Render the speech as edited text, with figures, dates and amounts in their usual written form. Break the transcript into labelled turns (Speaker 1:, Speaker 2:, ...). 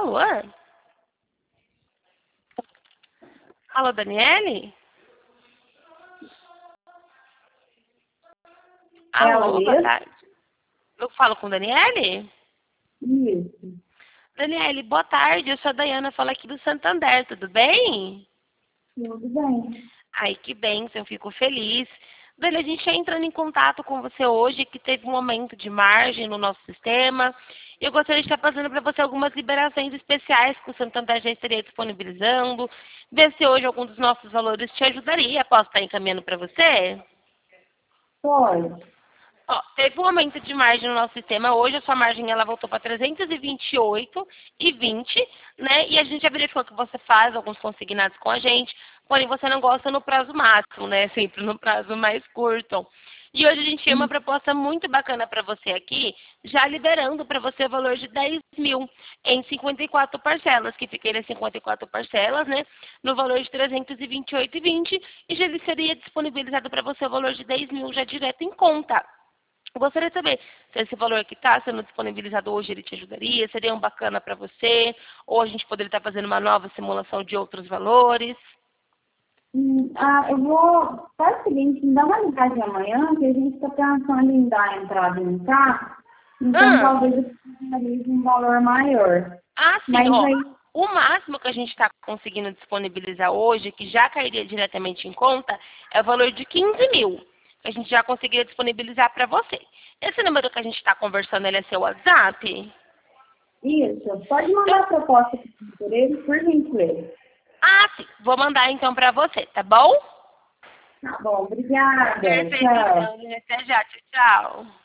Speaker 1: Alô? Alô, Daniele? Alô, boa tarde. Eu falo com Daniele?
Speaker 2: Isso.
Speaker 1: Daniele, boa tarde. Eu sou a Dayana, falo aqui do Santander, tudo bem?
Speaker 2: Tudo bem.
Speaker 1: Ai, que bênção, eu fico feliz. Dani, a gente está entrando em contato com você hoje, que teve um aumento de margem no nosso sistema. Eu gostaria de estar fazendo para você algumas liberações especiais que o Santander já estaria disponibilizando. Ver se hoje algum dos nossos valores te ajudaria. Posso estar encaminhando para você?
Speaker 2: Pode.
Speaker 1: Ó, teve um aumento de margem no nosso sistema. Hoje a sua margem ela voltou para 328,20, né? E a gente já verificou que você faz alguns consignados com a gente, porém você não gosta no prazo máximo, né? Sempre no prazo mais curto. E hoje a gente tem uma proposta muito bacana para você aqui, já liberando para você o valor de 10 mil em 54 parcelas, que ficaria 54 parcelas, né? No valor de 328,20 e já seria disponibilizado para você o valor de 10 mil já direto em conta. Eu gostaria de saber se esse valor que está sendo disponibilizado hoje ele te ajudaria, seria um bacana para você, ou a gente poderia estar fazendo uma nova simulação de outros valores.
Speaker 2: Eu vou. Faz o seguinte, me dá uma mensagem amanhã, que a gente está pensando em dar a entrada em carro, então talvez eu precisaria de um valor maior.
Speaker 1: Sim,
Speaker 2: Mas
Speaker 1: ó.
Speaker 2: aí,
Speaker 1: O máximo que a gente está conseguindo disponibilizar hoje, que já cairia diretamente em conta, é o valor de 15 mil. Que a gente já conseguiria disponibilizar para você. Esse número que a gente está conversando, ele é seu WhatsApp?
Speaker 2: isso, pode mandar a proposta por ele, por gentileza.
Speaker 1: Sim. Vou mandar então para você, tá bom?
Speaker 2: Tá bom, obrigada.
Speaker 1: Perfeito,
Speaker 2: Tchau.
Speaker 1: então. Até já. Tchau, tchau.